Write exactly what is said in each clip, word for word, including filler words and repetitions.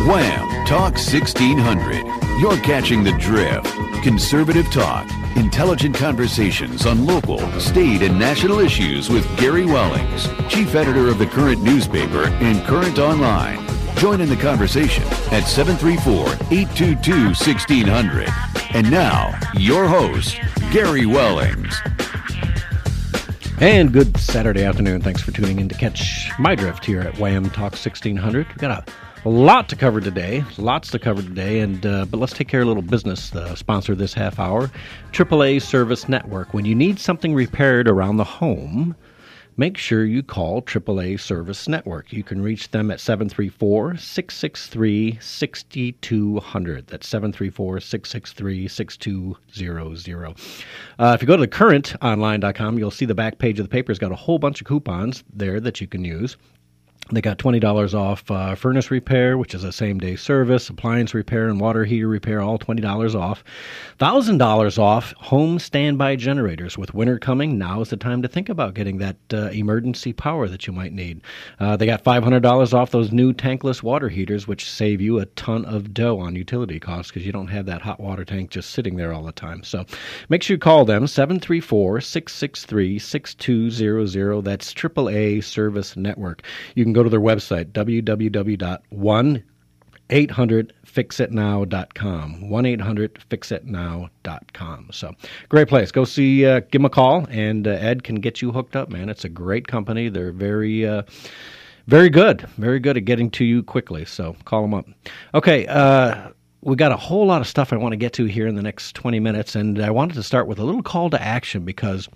Wham! Talk sixteen hundred. You're catching the drift. Conservative talk. Intelligent conversations on local, state, and national issues with Gary Wellings, chief editor of the Current newspaper and Current Online. Join in the conversation at seven three four, eight two two, one six zero zero. And now, your host, Gary Wellings. And good Saturday afternoon. Thanks for tuning in to catch my drift here at Wham Talk sixteen hundred. We've got a A lot to cover today, lots to cover today, and uh, but let's take care of a little business. The sponsor of this half hour, triple A Service Network. When you need something repaired around the home, make sure you call triple A Service Network. You can reach them at seven three four, six six three, six two zero zero. That's seven three four, six six three, six two zero zero. Uh, if you go to the current online dot com, you'll see the back page of the paper. It's got a whole bunch of coupons there that you can use. They got twenty dollars off uh, furnace repair, which is a same-day service, appliance repair, and water heater repair, all twenty dollars off. one thousand dollars off home standby generators. With winter coming, now is the time to think about getting that uh, emergency power that you might need. Uh, they got five hundred dollars off those new tankless water heaters, which save you a ton of dough on utility costs because you don't have that hot water tank just sitting there all the time. So make sure you call them, seven three four, six six three, six two zero zero. That's triple A Service Network. You can go to their website, w w w dot one eight hundred fix it now dot com, one eight hundred fix it now dot com. So, great place. Go see, uh, give them a call, and uh, Ed can get you hooked up, man. It's a great company. They're very, uh, very good, very good at getting to you quickly, so call them up. Okay, uh, we got a whole lot of stuff I want to get to here in the next twenty minutes, and I wanted to start with a little call to action because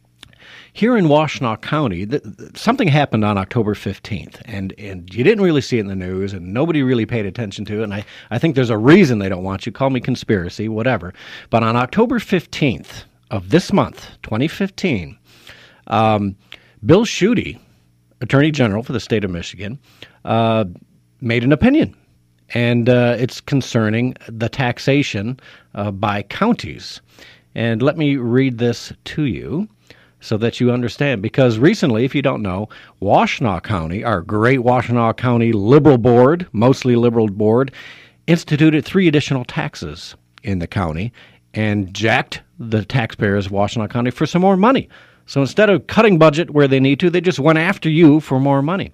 here in Washtenaw County, th- th- something happened on October fifteenth, and, and you didn't really see it in the news, and nobody really paid attention to it, and I, I think there's a reason they don't want you. Call me conspiracy, whatever. But on October fifteenth of this month, twenty fifteen, um, Bill Schuette, Attorney General for the state of Michigan, uh, made an opinion, and uh, it's concerning the taxation uh, by counties. And let me read this to you, so that you understand. Because recently, if you don't know, Washtenaw County, our great Washtenaw County Liberal Board, mostly Liberal Board, instituted three additional taxes in the county and jacked the taxpayers of Washtenaw County for some more money. So instead of cutting budget where they need to, they just went after you for more money.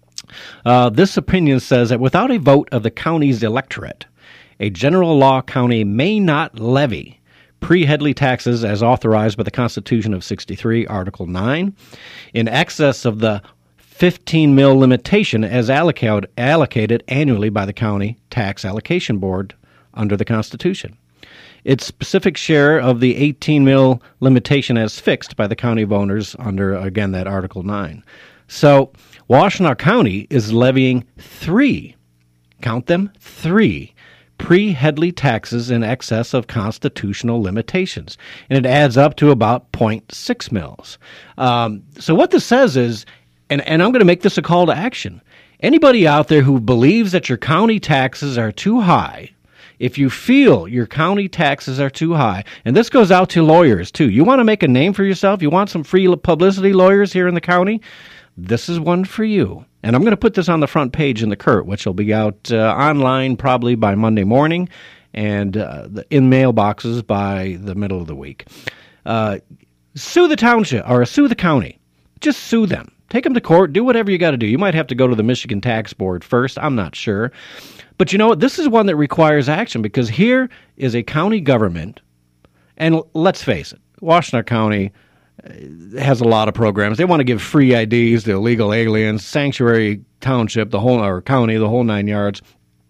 Uh, this opinion says that without a vote of the county's electorate, a general law county may not levy pre-Headley taxes as authorized by the Constitution of sixty-three, Article nine, in excess of the fifteen mil limitation as allocated, allocated annually by the County Tax Allocation Board under the Constitution. Its specific share of the eighteen mil limitation as fixed by the county of owners under, again, that Article nine. So Washtenaw County is levying three, count them, three, pre-Headley taxes in excess of constitutional limitations, and it adds up to about zero point six mils. Um, so what this says is, and, and I'm going to make this a call to action, anybody out there who believes that your county taxes are too high, if you feel your county taxes are too high, and this goes out to lawyers too, you want to make a name for yourself, you want some free publicity, lawyers here in the county, this is one for you. And I'm going to put this on the front page in the Curt, which will be out uh, online probably by Monday morning and uh, the, in mailboxes by the middle of the week. Uh, sue the township or sue the county. Just sue them. Take them to court. Do whatever you got to do. You might have to go to the Michigan Tax Board first. I'm not sure. But you know what? This is one that requires action because here is a county government. And let's face it, Washtenaw County has a lot of programs. They want to give free I Ds to illegal aliens, sanctuary township, the whole or county, the whole nine yards.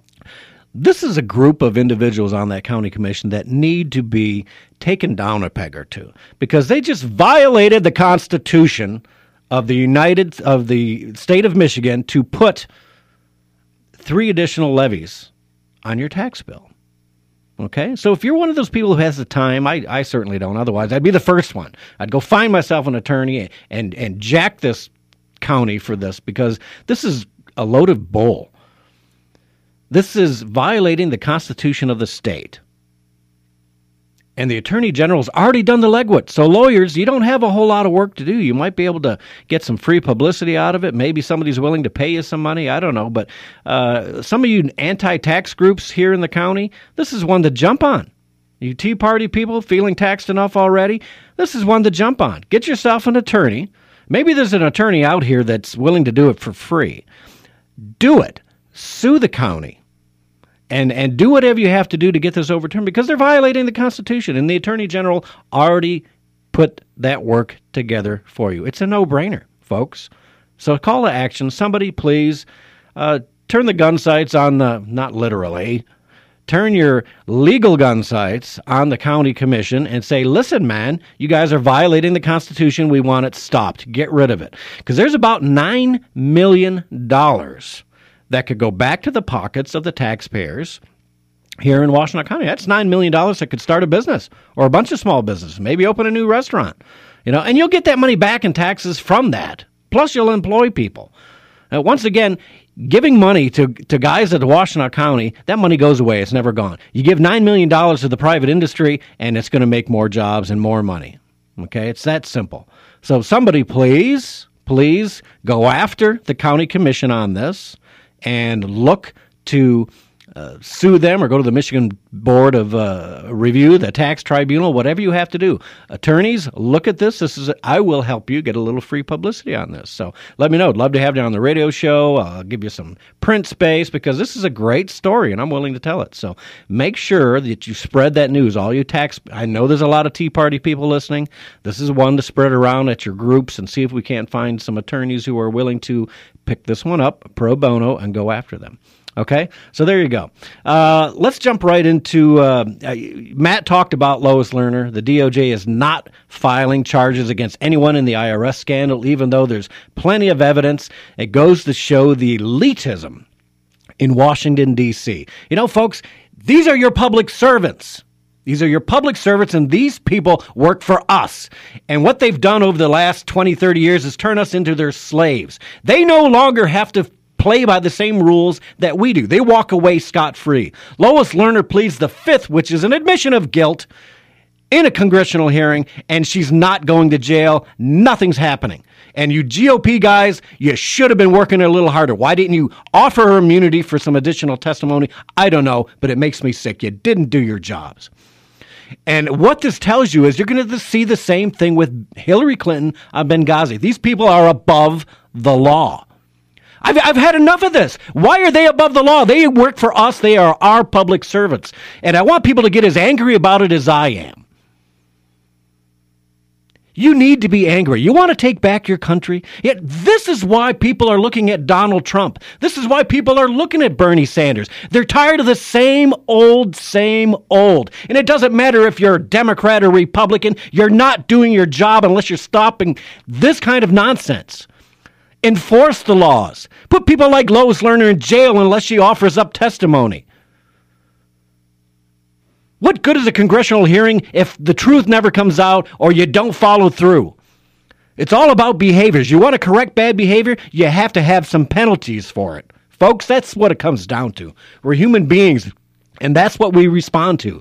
This is a group of individuals on that county commission that need to be taken down a peg or two because they just violated the Constitution of the United of the state of Michigan to put three additional levies on your tax bill. Okay, so if you're one of those people who has the time, I, I certainly don't. Otherwise, I'd be the first one. I'd go find myself an attorney and, and jack this county for this because this is a load of bull. This is violating the Constitution of the state. And the Attorney General's already done the legwork. So lawyers, you don't have a whole lot of work to do. You might be able to get some free publicity out of it. Maybe somebody's willing to pay you some money. I don't know. But uh, some of you anti-tax groups here in the county, this is one to jump on. You Tea Party people feeling taxed enough already, this is one to jump on. Get yourself an attorney. Maybe there's an attorney out here that's willing to do it for free. Do it. Sue the county. And and do whatever you have to do to get this overturned, because they're violating the Constitution, and the Attorney General already put that work together for you. It's a no-brainer, folks. So call to action. Somebody please uh, turn the gun sights on the, not literally, turn your legal gun sights on the county commission and say, listen, man, you guys are violating the Constitution. We want it stopped. Get rid of it. Because there's about nine million dollars that could go back to the pockets of the taxpayers here in Washtenaw County. That's nine million dollars that could start a business or a bunch of small businesses, maybe open a new restaurant. You know, and you'll get that money back in taxes from that. Plus, you'll employ people. Now, once again, giving money to, to guys at Washtenaw County, that money goes away. It's never gone. You give nine million dollars to the private industry, and it's going to make more jobs and more money. Okay? It's that simple. So somebody please, please go after the county commission on this and look to uh, sue them or go to the Michigan Board of uh, Review, the tax tribunal, whatever you have to do. Attorneys, look at this. This is I will help you get a little free publicity on this. So let me know. I'd love to have you on the radio show. I'll give you some print space because this is a great story and I'm willing to tell it. So make sure that you spread that news. All you tax, I know there's a lot of Tea Party people listening. This is one to spread around at your groups and see if we can't find some attorneys who are willing to pick this one up pro bono and go after them. Okay, so there you go. Uh, let's jump right into, uh, uh, Matt talked about Lois Lerner. The D O J is not filing charges against anyone in the I R S scandal, even though there's plenty of evidence. It goes to show the elitism in Washington, D C. You know, folks, these are your public servants. These are your public servants, and these people work for us. And what they've done over the last twenty, thirty years is turn us into their slaves. They no longer have to play by the same rules that we do. They walk away scot-free. Lois Lerner pleads the fifth, which is an admission of guilt, in a congressional hearing, and she's not going to jail. Nothing's happening. And you G O P guys, you should have been working a little harder. Why didn't you offer her immunity for some additional testimony? I don't know, but it makes me sick. You didn't do your jobs. And what this tells you is you're going to see the same thing with Hillary Clinton on Benghazi. These people are above the law. I've, I've had enough of this. Why are they above the law? They work for us. They are our public servants. And I want people to get as angry about it as I am. You need to be angry. You want to take back your country? Yet this is why people are looking at Donald Trump. This is why people are looking at Bernie Sanders. They're tired of the same old, same old. And it doesn't matter if you're a Democrat or Republican. You're not doing your job unless you're stopping this kind of nonsense. Enforce the laws. Put people like Lois Lerner in jail unless she offers up testimony. What good is a congressional hearing if the truth never comes out or you don't follow through? It's all about behaviors. You want to correct bad behavior, you have to have some penalties for it. Folks, that's what it comes down to. We're human beings, and that's what we respond to.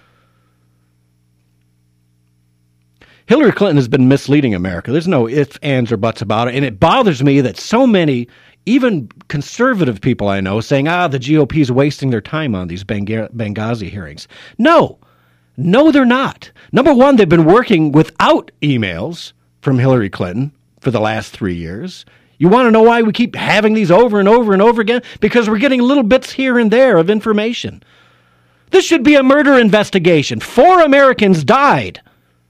Hillary Clinton has been misleading America. There's no ifs, ands, or buts about it. And it bothers me that so many, even conservative people I know, saying, ah, the G O P is wasting their time on these Benghazi hearings. No. No, they're not. Number one, they've been working without emails from Hillary Clinton for the last three years. You want to know why we keep having these over and over and over again? Because we're getting little bits here and there of information. This should be a murder investigation. Four Americans died.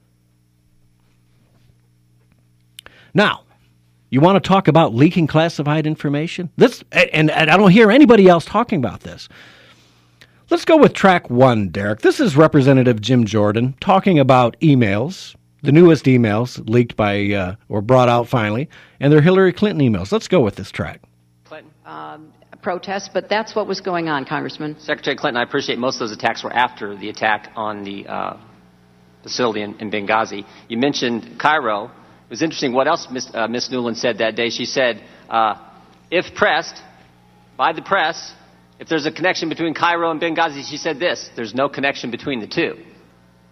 Now, you want to talk about leaking classified information? This, and, and I don't hear anybody else talking about this. Let's go with track one, Derek. This is Representative Jim Jordan talking about emails, the newest emails leaked by, uh, or brought out finally, and they're Hillary Clinton emails. Let's go with this track. Clinton. Um, protests, but that's what was going on, Congressman. Secretary Clinton, I appreciate most of those attacks were after the attack on the uh, facility in, in Benghazi. You mentioned Cairo. It was interesting what else Miz Uh, Miz Nuland said that day. She said, uh, if pressed by the press, if there's a connection between Cairo and Benghazi, she said this, there's no connection between the two.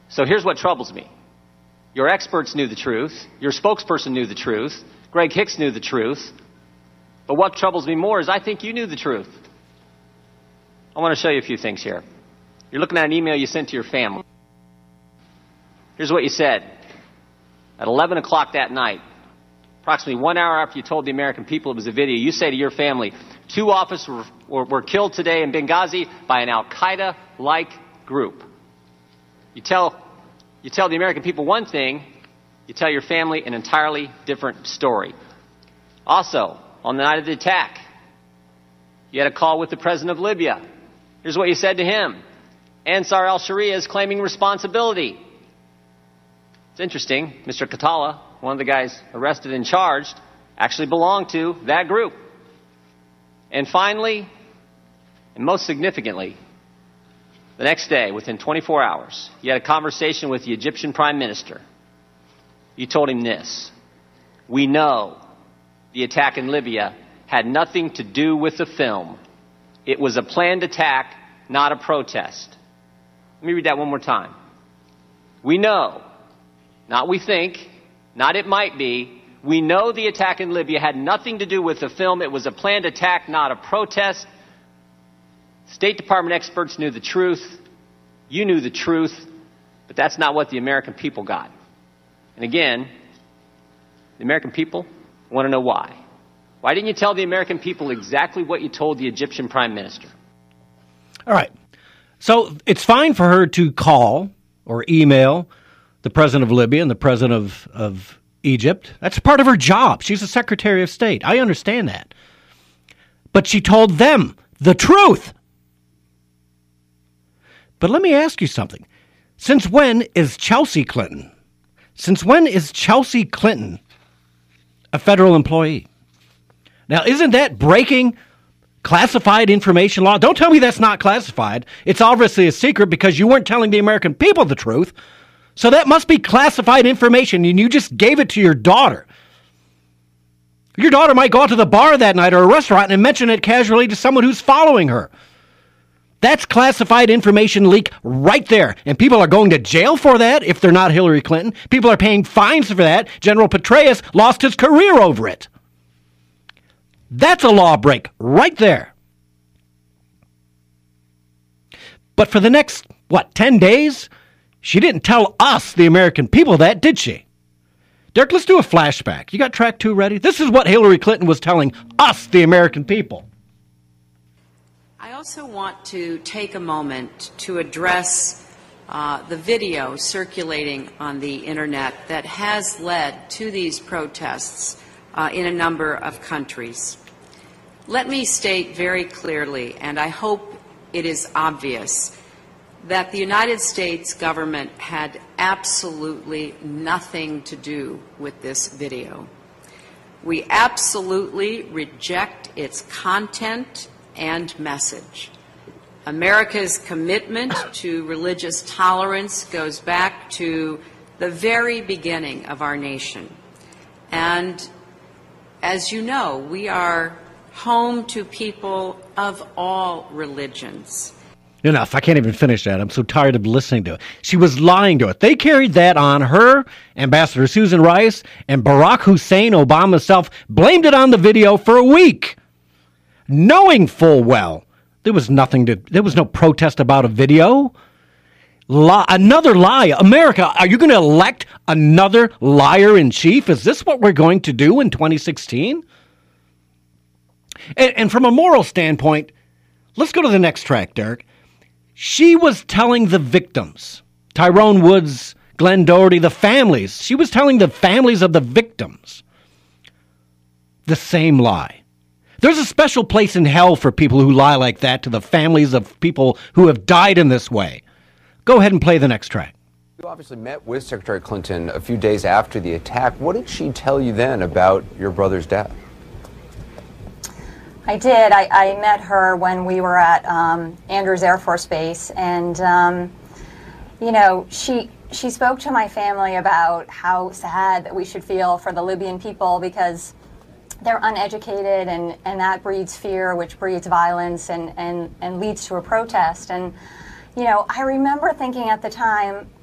So here's what troubles me. Your experts knew the truth. Your spokesperson knew the truth. Greg Hicks knew the truth. But what troubles me more is I think you knew the truth. I want to show you a few things here. You're looking at an email you sent to your family. Here's what you said. At eleven o'clock that night, approximately one hour after you told the American people it was a video, you say to your family, two officers were, were, were killed today in Benghazi by an Al-Qaeda-like group. You tell, you tell the American people one thing, you tell your family an entirely different story. Also, on the night of the attack, you had a call with the president of Libya. Here's what you said to him. Ansar al-Sharia is claiming responsibility. It's interesting. Mister Katala, one of the guys arrested and charged, actually belonged to that group. And finally, and most significantly, the next day, within twenty-four hours, you had a conversation with the Egyptian Prime Minister. You told him this. We know the attack in Libya had nothing to do with the film. It was a planned attack, not a protest. Let me read that one more time. We know, not we think, not it might be, we know the attack in Libya had nothing to do with the film. It was a planned attack, not a protest. State Department experts knew the truth. You knew the truth. But that's not what the American people got. And again, the American people want to know why. Why didn't you tell the American people exactly what you told the Egyptian Prime Minister? All right. So it's fine for her to call or email the president of Libya and the president of, of Egypt. That's part of her job. She's the Secretary of State. I understand that. But she told them the truth. But let me ask you something. Since when is Chelsea Clinton, since when is Chelsea Clinton a federal employee? Now, isn't that breaking classified information law? Don't tell me that's not classified. It's obviously a secret because you weren't telling the American people the truth. So that must be classified information, and you just gave it to your daughter. Your daughter might go out to the bar that night or a restaurant and mention it casually to someone who's following her. That's classified information leak right there. And people are going to jail for that if they're not Hillary Clinton. People are paying fines for that. General Petraeus lost his career over it. That's a law break right there. But for the next, what, ten days, she didn't tell us, the American people, that, did she? Derek, let's do a flashback. You got track two ready? This is what Hillary Clinton was telling us, the American people. I also want to take a moment to address uh, the video circulating on the internet that has led to these protests uh, in a number of countries. Let me state very clearly, and I hope it is obvious, that the United States government had absolutely nothing to do with this video. We absolutely reject its content and message. America's commitment to religious tolerance goes back to the very beginning of our nation. And as you know, we are home to people of all religions. Enough. I can't even finish that. I'm so tired of listening to it. She was lying to it. They carried that on her, Ambassador Susan Rice, and Barack Hussein Obama himself blamed it on the video for a week, knowing full well there was nothing to, there was no protest about a video. Lie, another lie. America, are you going to elect another liar in chief? Is this what we're going to do in twenty sixteen? And, and from a moral standpoint, let's go to the next track, Derek. She was telling the victims, Tyrone Woods, Glenn Doherty, the families, she was telling the families of the victims the same lie. There's a special place in hell for people who lie like that to the families of people who have died in this way. Go ahead and play the next track. You obviously met with Secretary Clinton a few days after the attack. What did she tell you then about your brother's death? I did. I, I met her when we were at um, Andrews Air Force Base, and um, you know, she she spoke to my family about how sad that we should feel for the Libyan people because they're uneducated, and, and that breeds fear, which breeds violence, and, and, and leads to a protest. And you know, I remember thinking at the time,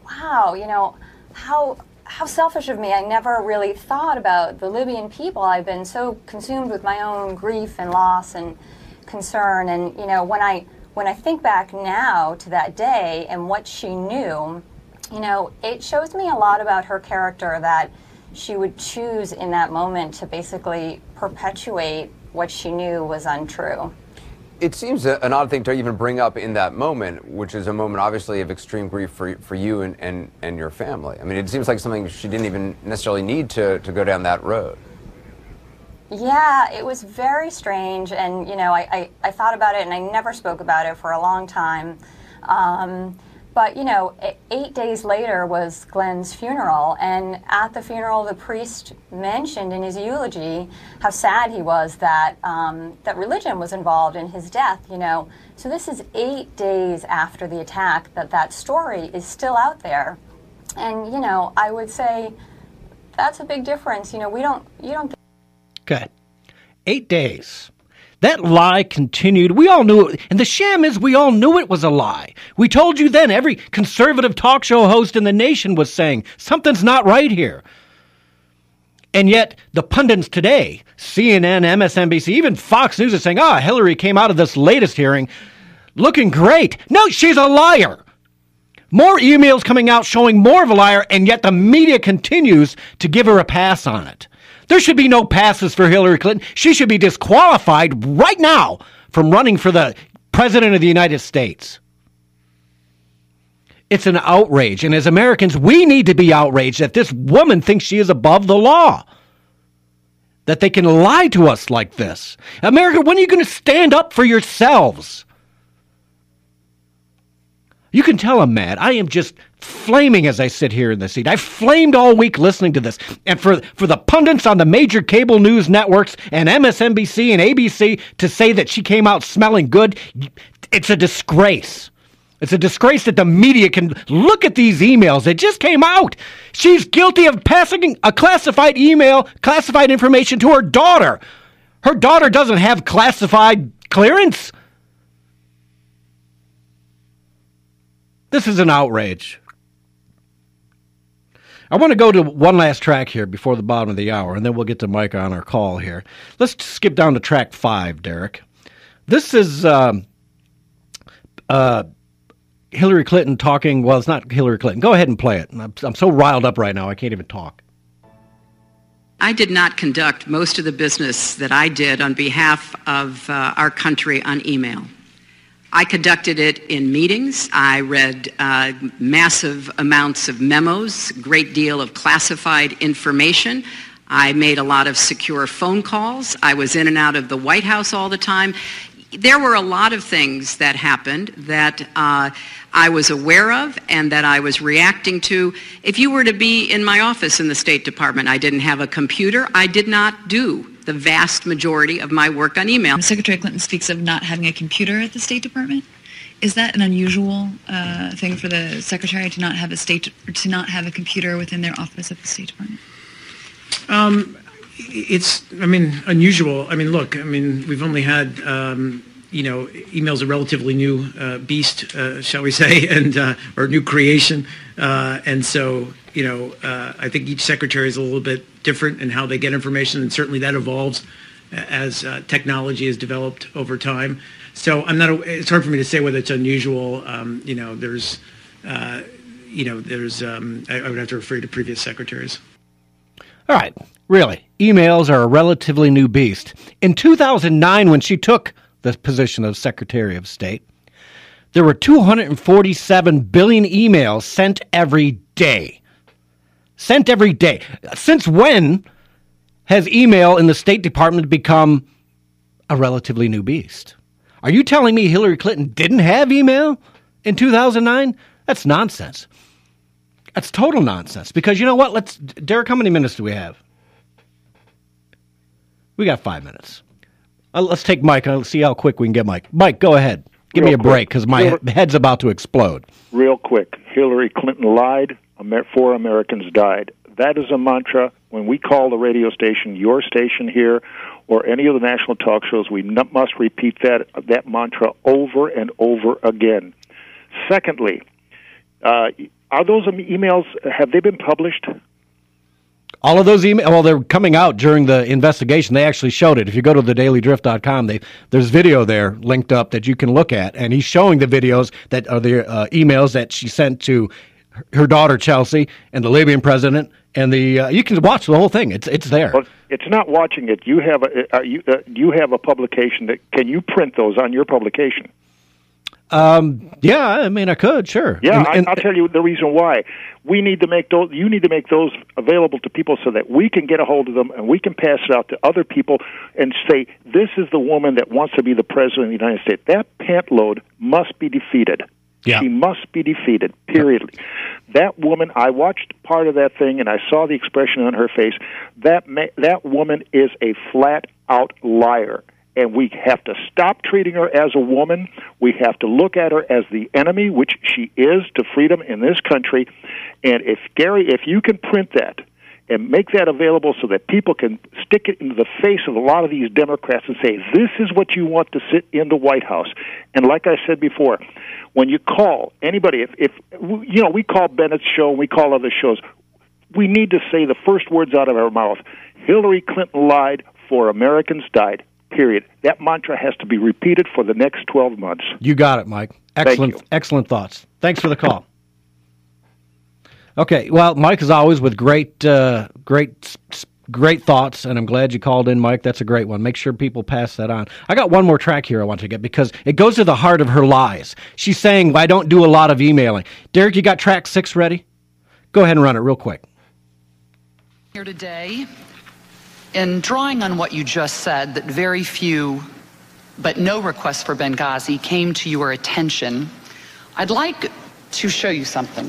wow, you know, how how selfish of me. I never really thought about the Libyan people. I've been so consumed with my own grief and loss and concern. And, you know, when I when I think back now to that day and what she knew, you know, it shows me a lot about her character, that she would choose in that moment to basically perpetuate what she knew was untrue. It seems a, an odd thing to even bring up in that moment, which is a moment obviously of extreme grief for for you and, and, and your family. I mean, it seems like something she didn't even necessarily need to, to go down that road. Yeah, it was very strange, and you know, I, I, I thought about it, and I never spoke about it for a long time. Um, but you know, eight days later was Glenn's funeral, and at the funeral, the priest mentioned in his eulogy how sad he was that um, that religion was involved in his death. You know, so this is eight days after the attack that that story is still out there, and you know, I would say that's a big difference. You know, we don't, you don't. Okay. Eight days. That lie continued. We all knew it. And the sham is we all knew it was a lie. We told you then. Every conservative talk show host in the nation was saying, something's not right here. And yet, the pundits today, C N N, M S N B C, even Fox News is saying, ah, Hillary came out of this latest hearing looking great. No, she's a liar. More emails coming out showing more of a liar, and yet the media continues to give her a pass on it. There should be no passes for Hillary Clinton. She should be disqualified right now from running for the President of the United States. It's an outrage. And as Americans, we need to be outraged that this woman thinks she is above the law. That they can lie to us like this. America, when are you going to stand up for yourselves? You can tell I'm mad. I am just flaming as I sit here in the seat. I've flamed all week listening to this. And for, for the pundits on the major cable news networks and M S N B C and A B C to say that she came out smelling good, it's a disgrace. It's a disgrace that the media can look at these emails that just came out. She's guilty of passing a classified email, classified information to her daughter. Her daughter doesn't have classified clearance. This is an outrage. I want to go to one last track here before the bottom of the hour, and then we'll get to Mike on our call here. Let's skip down to track five, Derek. This is um, uh, Hillary Clinton talking. Well, it's not Hillary Clinton. Go ahead and play it. I'm, I'm so riled up right now, I can't even talk. I did not conduct most of the business that I did on behalf of uh, our country on email. I conducted it in meetings. I read uh, massive amounts of memos, great deal of classified information. I made a lot of secure phone calls. I was in and out of the White House all the time. There were a lot of things that happened that uh, I was aware of and that I was reacting to. If you were to be in my office in the State Department, I didn't have a computer. I did not do the vast majority of my work on email. Secretary Clinton speaks of not having a computer at the State Department. Is that an unusual uh, thing for the Secretary to not have a state to not have a computer within their office at the State Department? Um, it's, I mean, unusual. I mean, look, I mean, we've only had, um, you know, email's a relatively new uh, beast, uh, shall we say, and uh, or new creation, uh, and so, you know, uh, I think each secretary is a little bit different in how they get information, and certainly that evolves as uh, technology is developed over time. So I'm not. It's hard for me to say whether it's unusual. Um, you know, there's, uh, you know, there's. Um, I, I would have to refer you to previous secretaries. All right, really, emails are a relatively new beast. In two thousand nine, when she took the position of Secretary of State, there were two hundred forty-seven billion emails sent every day. Sent every day. Since when has email in the State Department become a relatively new beast? Are you telling me Hillary Clinton didn't have email in two thousand nine? That's nonsense. That's total nonsense. Because you know what? Let's, Derek, how many minutes do we have? We got five minutes. Uh, let's take Mike. Let's see how quick we can get Mike. Mike, go ahead. Give Real me a quick. break because my Hillary, head's about to explode. Real quick. Hillary Clinton lied. Amer- four Americans died. That is a mantra. When we call the radio station, your station here, or any of the national talk shows, we n- must repeat that that mantra over and over again. Secondly, uh, are those emails, have they been published? All of those emails, well, they're coming out during the investigation. They actually showed it. If you go to the daily drift dot com, they, there's video there linked up that you can look at, and he's showing the videos that are the uh, emails that she sent to her daughter, Chelsea, and the Libyan president, and the uh, you can watch the whole thing. It's it's there. Well, it's not watching it. You have a, uh, you, uh, you have a publication. That can you print those on your publication? Um, yeah, I mean, I could, sure. Yeah, and, and, I, I'll tell you the reason why. We need to make those. You need to make those available to people so that we can get a hold of them and we can pass it out to other people and say, "This is the woman that wants to be the president of the United States." That pant load must be defeated. Yeah. She must be defeated. Period. That woman. I watched part of that thing and I saw the expression on her face. That ma- that woman is a flat out liar. And we have to stop treating her as a woman. We have to look at her as the enemy, which she is to freedom in this country. And if, Gary, if you can print that and make that available so that people can stick it into the face of a lot of these Democrats and say, this is what you want to sit in the White House. And like I said before, when you call anybody, if, if you know, we call Bennett's show, we call other shows, we need to say the first words out of our mouth. Hillary Clinton lied, four Americans died. Period. That mantra has to be repeated for the next twelve months. You got it, Mike. Excellent, excellent thoughts. Thanks for the call. Okay, well, Mike, as always, with great, uh, great, great thoughts, and I'm glad you called in, Mike. That's a great one. Make sure people pass that on. I got one more track here I want to get because it goes to the heart of her lies. She's saying, I don't do a lot of emailing. Derek, you got track six ready? Go ahead and run it real quick. Here today, in drawing on what you just said, that very few, but no requests for Benghazi came to your attention, I'd like to show you something.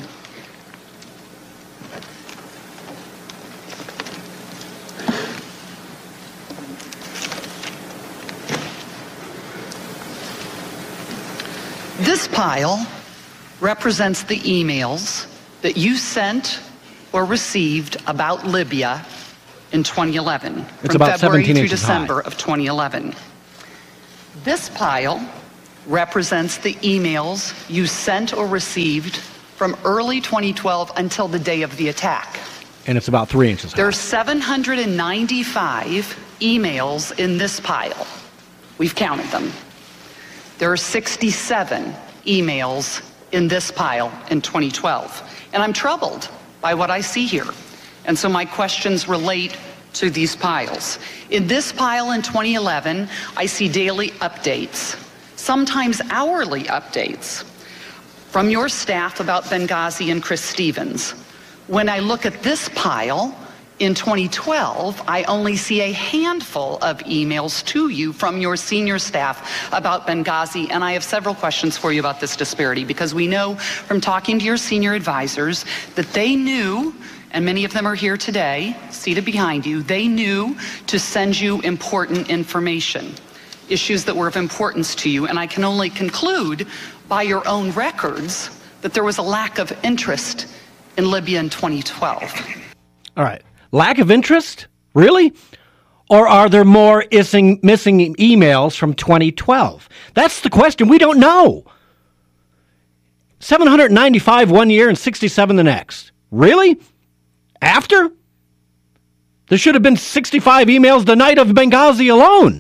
This pile represents the emails that you sent or received about Libya in twenty eleven, it's from about February through inches December high. of twenty eleven. This pile represents the emails you sent or received from early twenty twelve until the day of the attack. And it's about three inches high. There are seven hundred ninety-five emails in this pile. We've counted them. There are sixty-seven emails in this pile in twenty twelve. And I'm troubled by what I see here. And so my questions relate to these piles. In this pile in twenty eleven, I see daily updates, sometimes hourly updates from your staff about Benghazi and Chris Stevens. When I look at this pile in twenty twelve, I only see a handful of emails to you from your senior staff about Benghazi, and I have several questions for you about this disparity, because we know from talking to your senior advisors that they knew, and many of them are here today, seated behind you, they knew to send you important information, issues that were of importance to you, and I can only conclude by your own records that there was a lack of interest in Libya in twenty twelve. All right. Lack of interest? Really? Or are there more missing, missing emails from twenty twelve? That's the question. We don't know. seven hundred ninety-five one year and sixty-seven the next. Really? After? There should have been sixty-five emails the night of Benghazi alone.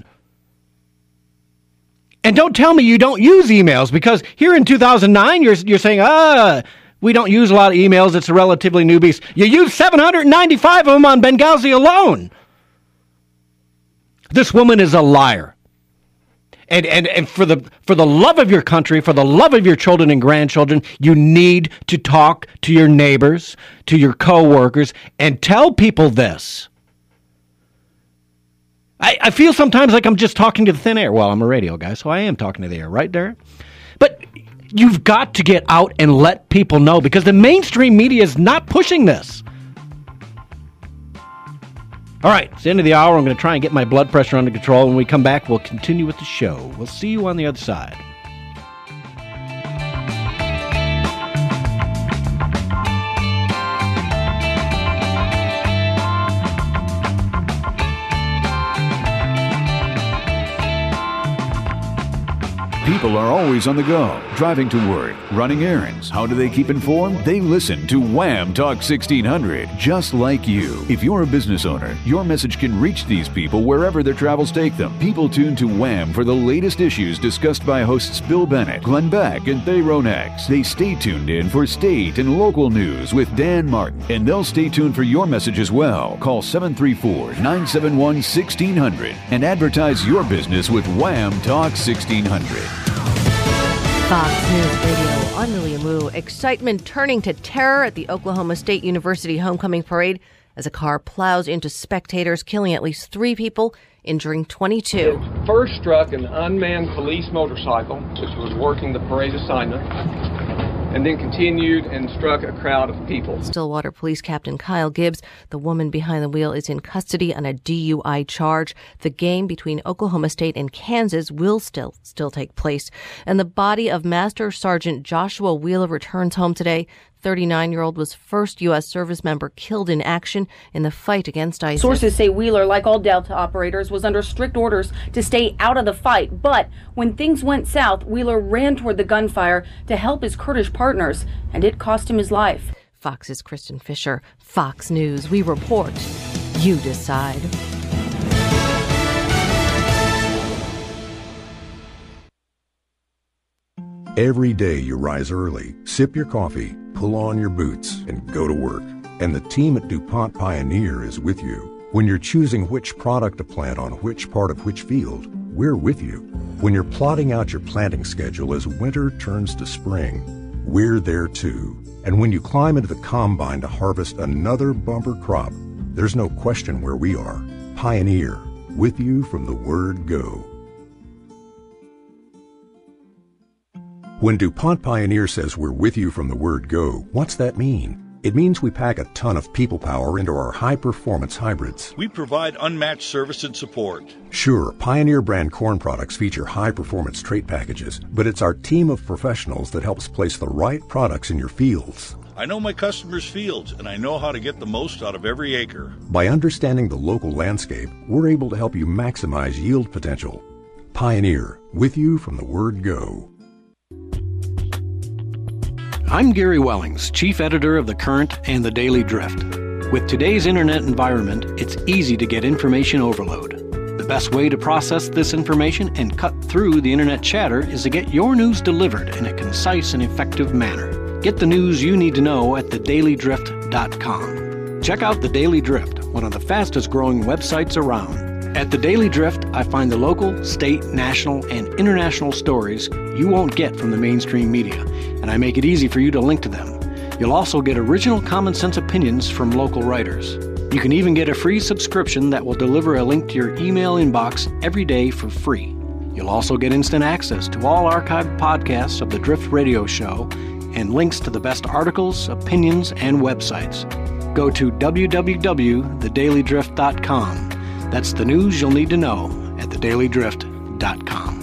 And don't tell me you don't use emails, because here in two thousand nine, you're, you're saying, ah, we don't use a lot of emails. It's a relatively new beast. You used seven hundred ninety-five of them on Benghazi alone. This woman is a liar. And, and, and for the for the love of your country, for the love of your children and grandchildren, you need to talk to your neighbors, to your coworkers, and tell people this. I, I feel sometimes like I'm just talking to the thin air. Well, I'm a radio guy, so I am talking to the air, right, Derek? But you've got to get out and let people know, because the mainstream media is not pushing this. All right, it's the end of the hour. I'm going to try and get my blood pressure under control. When we come back, we'll continue with the show. We'll see you on the other side. people are always on the go, driving to work, running errands. How do they keep informed? They listen to Wham Talk sixteen hundred, just like you. If you're a business owner, your message can reach these people wherever their travels take them. People tune to Wham for the latest issues discussed by hosts Bill Bennett, Glenn Beck, and Thay Ronex. They stay tuned in for state and local news with Dan Martin, and they'll stay tuned for your message as well. Call seven three four, nine seven one, one six zero zero and advertise your business with Wham Talk sixteen hundred. Fox News Radio, I'm William Wu. Excitement turning to terror at the Oklahoma State University homecoming parade as a car plows into spectators, killing at least three people, injuring twenty-two. It first struck an unmanned police motorcycle, which was working the parade assignment, and then continued and struck a crowd of people. Stillwater Police Captain Kyle Gibbs, the woman behind the wheel, is in custody on a D U I charge. The game between Oklahoma State and Kansas will still still take place. And the body of Master Sergeant Joshua Wheeler returns home today. thirty-nine-year-old was first U S service member killed in action in the fight against ISIS. Sources say Wheeler, like all Delta operators, was under strict orders to stay out of the fight. But when things went south, Wheeler ran toward the gunfire to help his Kurdish partners, and it cost him his life. Fox's Kristen Fisher. Fox News. We report. You decide. Every day you rise early, sip your coffee, pull on your boots, and go to work. And the team at DuPont Pioneer is with you. When you're choosing which product to plant on which part of which field, we're with you. When you're plotting out your planting schedule as winter turns to spring, we're there too. And when you climb into the combine to harvest another bumper crop, there's no question where we are. Pioneer, with you from the word go. When DuPont Pioneer says we're with you from the word go, what's that mean? It means we pack a ton of people power into our high-performance hybrids. We provide unmatched service and support. Sure, Pioneer brand corn products feature high-performance trait packages, but it's our team of professionals that helps place the right products in your fields. I know my customers' fields, and I know how to get the most out of every acre. By understanding the local landscape, we're able to help you maximize yield potential. Pioneer, with you from the word go. I'm Gary Wellings, Chief Editor of The Current and The Daily Drift. With today's internet environment, it's easy to get information overload. The best way to process this information and cut through the internet chatter is to get your news delivered in a concise and effective manner. Get the news you need to know at the daily drift dot com. Check out The Daily Drift, one of the fastest growing websites around. At The Daily Drift, I find the local, state, national, and international stories you won't get from the mainstream media, and I make it easy for you to link to them. You'll also get original common sense opinions from local writers. You can even get a free subscription that will deliver a link to your email inbox every day for free. You'll also get instant access to all archived podcasts of the Drift Radio Show and links to the best articles, opinions, and websites. Go to w w w dot the daily drift dot com. That's the news you'll need to know at the daily drift dot com.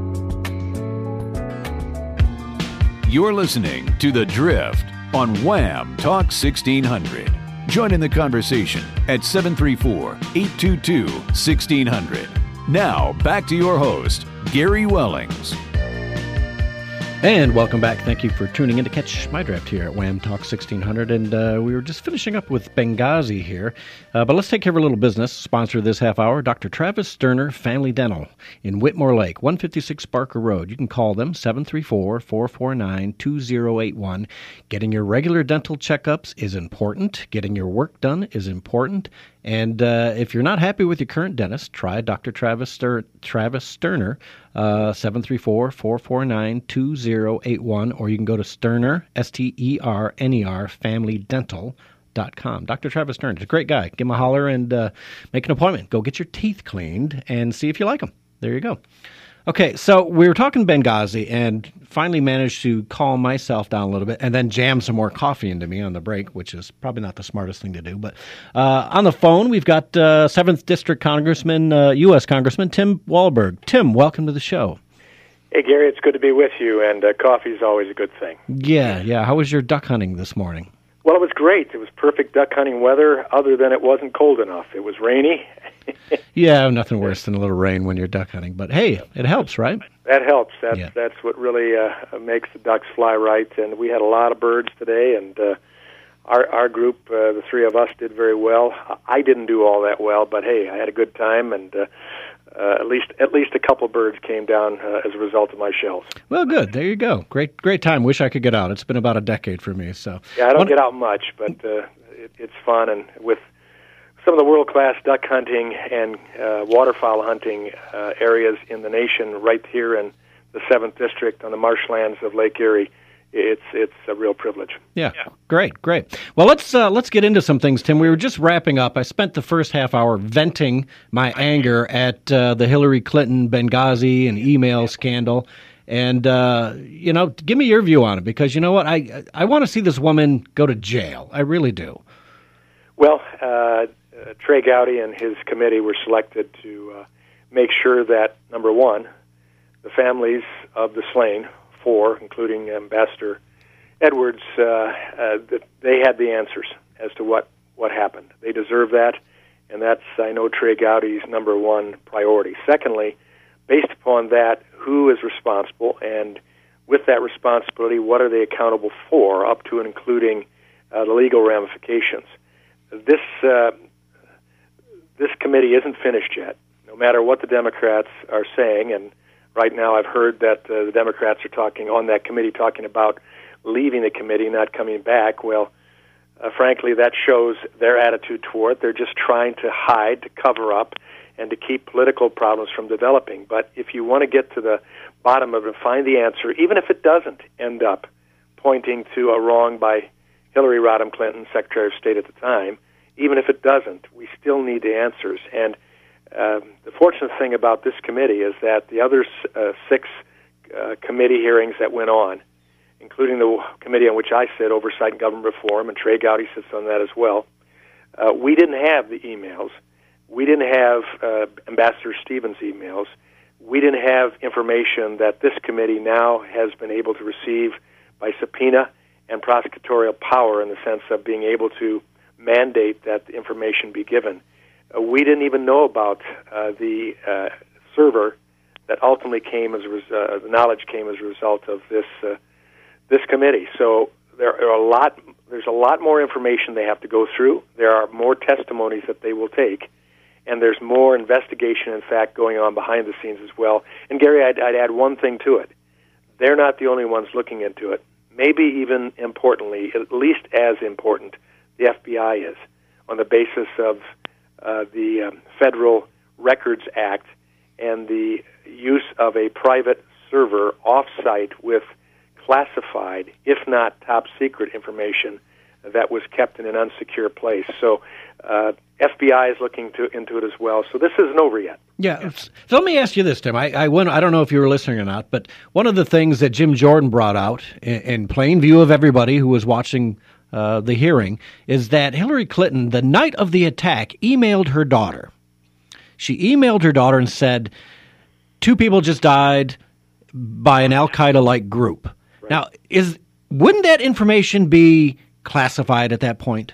You're listening to The Drift on Wham Talk sixteen hundred. Join in the conversation at seven three four, eight two two, one six zero zero. Now, back to your host, Gary Wellings. And welcome back. Thank you for tuning in to catch my draft here at Wham Talk sixteen hundred. And uh, we were just finishing up with Benghazi here. Uh, but let's take care of a little business. Sponsor this half hour, Doctor Travis Sterner Family Dental in Whitmore Lake, one fifty-six Barker Road. You can call them, seven three four, four four nine, two zero eight one. Getting your regular dental checkups is important. Getting your work done is important. And uh, if you're not happy with your current dentist, try Doctor Travis, Ster- Travis Sterner, uh, seven three four, four four nine, two zero eight one, or you can go to Sterner, S T E R N E R, family dental dot com. Doctor Travis Sterner is a great guy. Give him a holler and uh, make an appointment. Go get your teeth cleaned and see if you like them. There you go. Okay, so we were talking Benghazi and finally managed to calm myself down a little bit and then jam some more coffee into me on the break, which is probably not the smartest thing to do. But uh, on the phone, we've got uh, seventh District Congressman, uh, U S Congressman Tim Walberg. Tim, welcome to the show. Hey, Gary, it's good to be with you, and uh, coffee is always a good thing. Yeah, yeah. How was your duck hunting this morning? Well, it was great. It was perfect duck hunting weather, other than it wasn't cold enough. It was rainy. Yeah, nothing worse than a little rain when you're duck hunting. But hey, it helps, right? That helps. That's Yeah. that's what really uh, makes the ducks fly right. And we had a lot of birds today, and uh, our our group, uh, the three of us, did very well. I didn't do all that well, but hey, I had a good time, and uh, uh, at least at least a couple birds came down uh, as a result of my shells. Well, good. There you go. Great, great time. Wish I could get out. It's been about a decade for me. So Yeah, I don't One- get out much, but uh, it, it's fun, and with some of the world-class duck hunting and uh, waterfowl hunting uh, areas in the nation, right here in the seventh District on the marshlands of Lake Erie, it's it's a real privilege. Yeah, great, great. Well, let's uh, let's get into some things, Tim. We were just wrapping up. I spent the first half hour venting my anger at uh, the Hillary Clinton Benghazi and email scandal, and uh, you know, give me your view on it, because you know what, I I want to see this woman go to jail. I really do. Well, uh, uh, Trey Gowdy and his committee were selected to uh, make sure that, number one, the families of the slain, four, including Ambassador Edwards, uh, uh, that they had the answers as to what, what happened. They deserve that, and that's, I know, Trey Gowdy's number one priority. Secondly, based upon that, who is responsible, and with that responsibility, what are they accountable for, up to and including uh, the legal ramifications. This uh, this committee isn't finished yet, no matter what the Democrats are saying, and right now I've heard that uh, the Democrats are talking on that committee, talking about leaving the committee, not coming back. Well, uh, frankly, that shows their attitude toward it. They're just trying to hide, to cover up, and to keep political problems from developing. But if you want to get to the bottom of it, find the answer, even if it doesn't end up pointing to a wrong by Hillary Rodham Clinton, Secretary of State at the time, even if it doesn't, we still need the answers. And um, the fortunate thing about this committee is that the other uh, six uh, committee hearings that went on, including the committee on which I sit, Oversight and Government Reform, and Trey Gowdy sits on that as well, uh, we didn't have the emails. We didn't have uh, Ambassador Stevens' emails. We didn't have information that this committee now has been able to receive by subpoena and prosecutorial power, in the sense of being able to mandate that the information be given. Uh, we didn't even know about uh, the uh, server that ultimately came as a res- uh, the knowledge came as a result of this uh, this committee. So there are a lot. There's a lot more information they have to go through. There are more testimonies that they will take, and there's more investigation, in fact, going on behind the scenes as well. And Gary, I'd, I'd add one thing to it. They're not the only ones looking into it. Maybe even importantly, at least as important, the F B I is, on the basis of uh, the um, Federal Records Act and the use of a private server off-site with classified, if not top-secret information that was kept in an unsecure place. So uh, F B I is looking to, into it as well. So this isn't over yet. Yeah. So let me ask you this, Tim. I, I went, I don't know if you were listening or not, but one of the things that Jim Jordan brought out in, in plain view of everybody who was watching uh, the hearing is that Hillary Clinton, the night of the attack, emailed her daughter. She emailed her daughter and said, two people just died by an Al-Qaeda-like group. Right. Now, is wouldn't that information be classified at that point?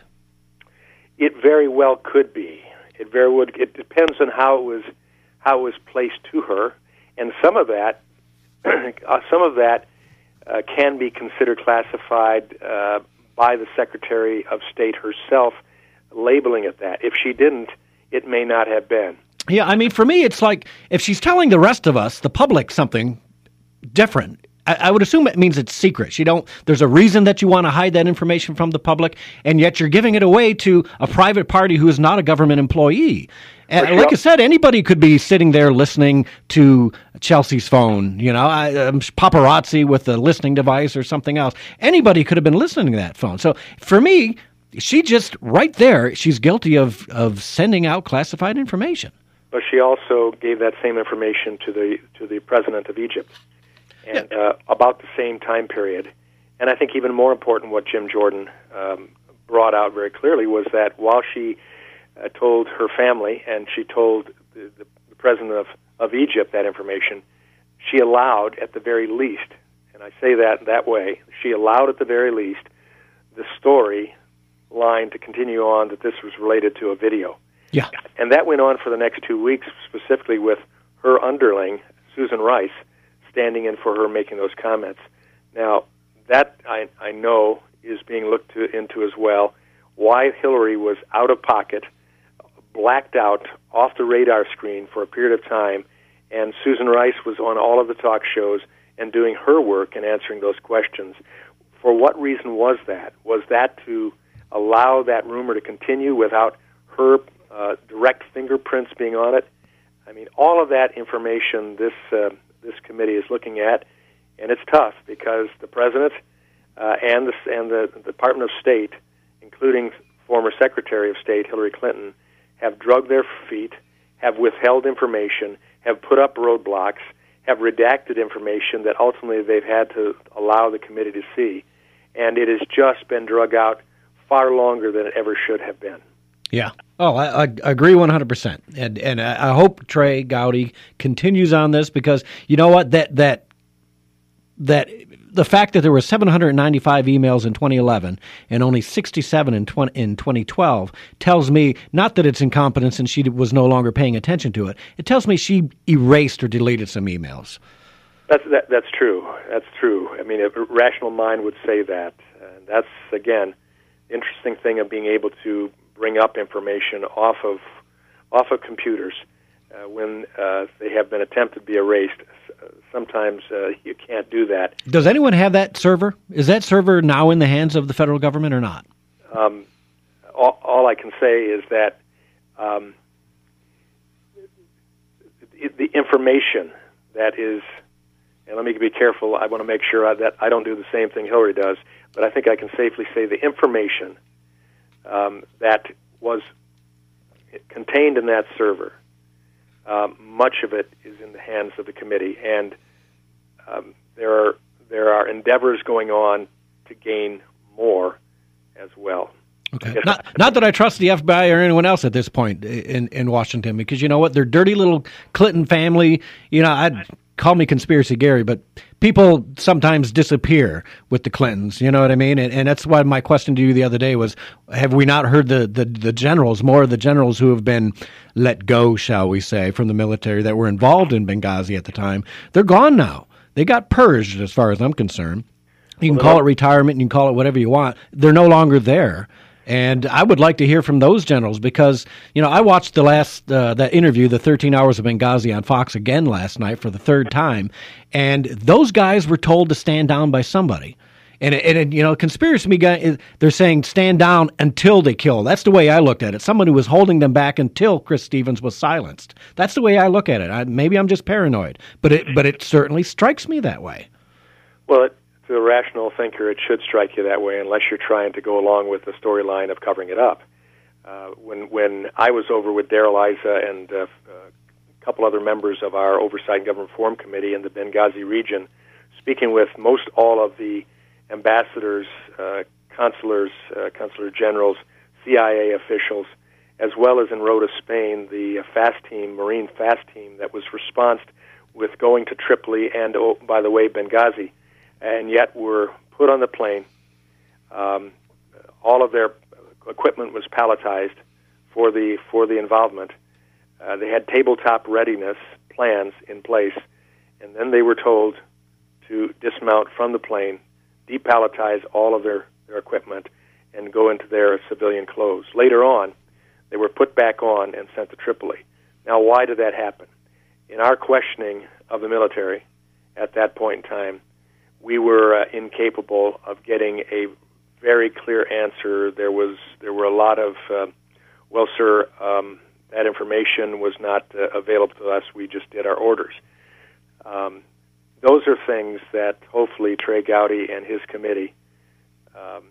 It very well could be. It very would. It depends on how it was how it was placed to her, and some of that, uh, some of that uh, can be considered classified uh, by the Secretary of State herself, labeling it that. If she didn't, it may not have been. Yeah, I mean, for me, it's like if she's telling the rest of us, the public, something different, I, I would assume it means it's secret. She don't. There's a reason that you want to hide that information from the public, and yet you're giving it away to a private party who is not a government employee. And like I said, anybody could be sitting there listening to Chelsea's phone, you know, I, um, paparazzi with a listening device or something else. Anybody could have been listening to that phone. So for me, she just right there, she's guilty of, of sending out classified information. But she also gave that same information to the to the president of Egypt, and yeah. uh, about the same time period. And I think even more important, what Jim Jordan um, brought out very clearly was that while she uh, told her family and she told the, the, the president of, of Egypt that information, she allowed at the very least, and I say that that way, she allowed at the very least the story line to continue on that this was related to a video. Yeah. And that went on for the next two weeks, specifically with her underling, Susan Rice, standing in for her, making those comments. Now, that I, I know is being looked to, into as well. Why Hillary was out of pocket, blacked out, off the radar screen for a period of time, and Susan Rice was on all of the talk shows and doing her work and answering those questions. For what reason was that? Was that to allow that rumor to continue without her uh, direct fingerprints being on it? I mean, all of that information this uh, this committee is looking at, and it's tough because the president uh, and the and the Department of State, including former Secretary of State Hillary Clinton, have drugged their feet, have withheld information, have put up roadblocks, have redacted information that ultimately they've had to allow the committee to see. And it has just been drug out far longer than it ever should have been. Yeah. Oh, I, I agree one hundred percent. And and I hope Trey Gowdy continues on this because, you know what, that that that the fact that there were seven hundred ninety-five emails in twenty eleven and only sixty-seven in in twenty twelve tells me not that it's incompetence and she was no longer paying attention to it. It tells me she erased or deleted some emails. That's that, that's true. That's true. I mean, a rational mind would say that. And that's, again, the interesting thing of being able to bring up information off of off of computers uh, when uh, they have been attempted to be erased. Sometimes uh, you can't do that. Does anyone have that server? Is that server now in the hands of the federal government or not? Um, all, all I can say is that um, the information that is, and let me be careful, I want to make sure that I don't do the same thing Hillary does, but I think I can safely say the information um, that was contained in that server, um, much of it is in the hands of the committee, and um, there are there are endeavors going on to gain more as well. Okay. Not, not that I trust the F B I or anyone else at this point in, in Washington, because you know what? They're dirty little Clinton family. You know, I'd call me Conspiracy Gary, but people sometimes disappear with the Clintons. You know what I mean? And, and that's why my question to you the other day was, have we not heard the, the, the generals, more of the generals who have been let go, shall we say, from the military that were involved in Benghazi at the time? They're gone now. They got purged as far as I'm concerned. You can call it retirement, you can call it whatever you want. They're no longer there. And I would like to hear from those generals because, you know, I watched the last, uh, that interview, the thirteen hours of Benghazi on Fox again last night for the third time. And those guys were told to stand down by somebody. And, it, and it, you know, conspiracy me guy, they're saying stand down until they kill. That's the way I looked at it. Someone who was holding them back until Chris Stevens was silenced. That's the way I look at it. I, maybe I'm just paranoid, but it, but it certainly strikes me that way. Well, it, to a rational thinker, it should strike you that way unless you're trying to go along with the storyline of covering it up. Uh, when when I was over with Darrell Issa and uh, a couple other members of our Oversight and Government Reform Committee in the Benghazi region, speaking with most all of the ambassadors, uh, consulars, uh, consular generals, C I A officials, as well as in Rota, Spain, the FAST team, Marine FAST team that was responsed with going to Tripoli and, oh, by the way, Benghazi, and yet were put on the plane. Um, all of their equipment was palletized for the for the involvement. Uh, they had tabletop readiness plans in place, and then they were told to dismount from the plane, depalletize all of their, their equipment, and go into their civilian clothes. Later on, they were put back on and sent to Tripoli. Now, why did that happen? In our questioning of the military at that point in time, we were uh, incapable of getting a very clear answer. There was there were a lot of, uh, well, sir, um, that information was not uh, available to us. We just did our orders. Um, those are things that hopefully Trey Gowdy and his committee um,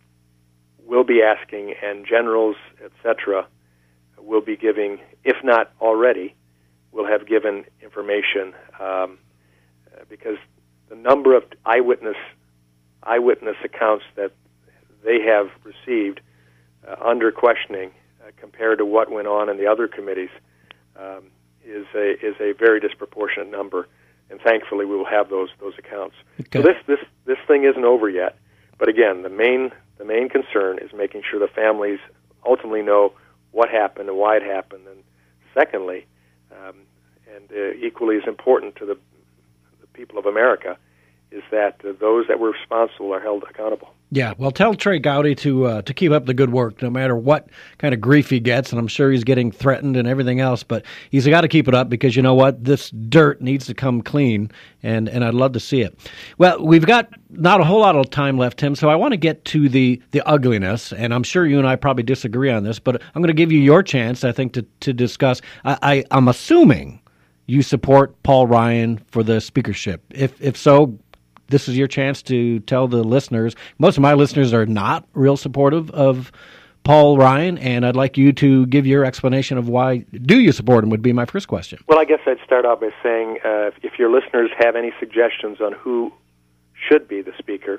will be asking, and generals, et cetera, will be giving, if not already, will have given information um, because the number of eyewitness eyewitness accounts that they have received uh, under questioning uh, compared to what went on in the other committees um, is a is a very disproportionate number, and thankfully we will have those those accounts. Okay. So this this this thing isn't over yet, but again, the main the main concern is making sure the families ultimately know what happened and why it happened, and secondly, um, and uh, equally as important to the people of America, is that uh, those that were responsible are held accountable. Yeah, well, tell Trey Gowdy to uh, to keep up the good work, no matter what kind of grief he gets, and I'm sure he's getting threatened and everything else, but he's got to keep it up because you know what? This dirt needs to come clean, and, and I'd love to see it. Well, we've got not a whole lot of time left, Tim, so I want to get to the, the ugliness, and I'm sure you and I probably disagree on this, but I'm going to give you your chance, I think, to, to discuss. I, I, I'm assuming you support Paul Ryan for the speakership. If if so, this is your chance to tell the listeners. Most of my listeners are not real supportive of Paul Ryan, and I'd like you to give your explanation of why do you support him would be my first question. Well, I guess I'd start out by saying uh, if your listeners have any suggestions on who should be the speaker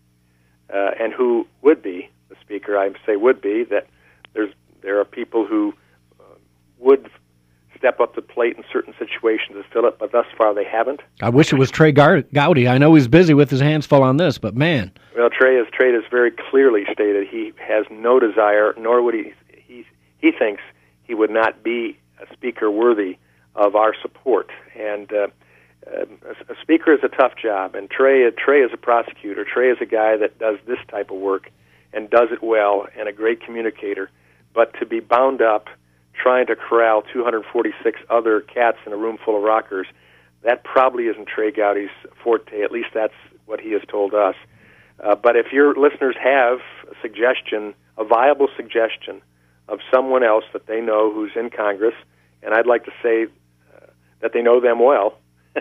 uh, and who would be the speaker, I say would be, that there's there are people who uh, would step up to the plate in certain situations to fill it, but thus far they haven't. I wish it was Trey Gar- Gowdy. I know he's busy with his hands full on this, but man. Well, Trey has Trey has very clearly stated he has no desire, nor would he. He he thinks he would not be a speaker worthy of our support. And uh, uh, a, a speaker is a tough job, and Trey Trey is a prosecutor. Trey is a guy that does this type of work and does it well, and a great communicator. But to be bound up trying to corral two hundred forty-six other cats in a room full of rockers, that probably isn't Trey Gowdy's forte. At least that's what he has told us. Uh, but if your listeners have a suggestion, a viable suggestion of someone else that they know who's in Congress, and I'd like to say uh, that they know them well,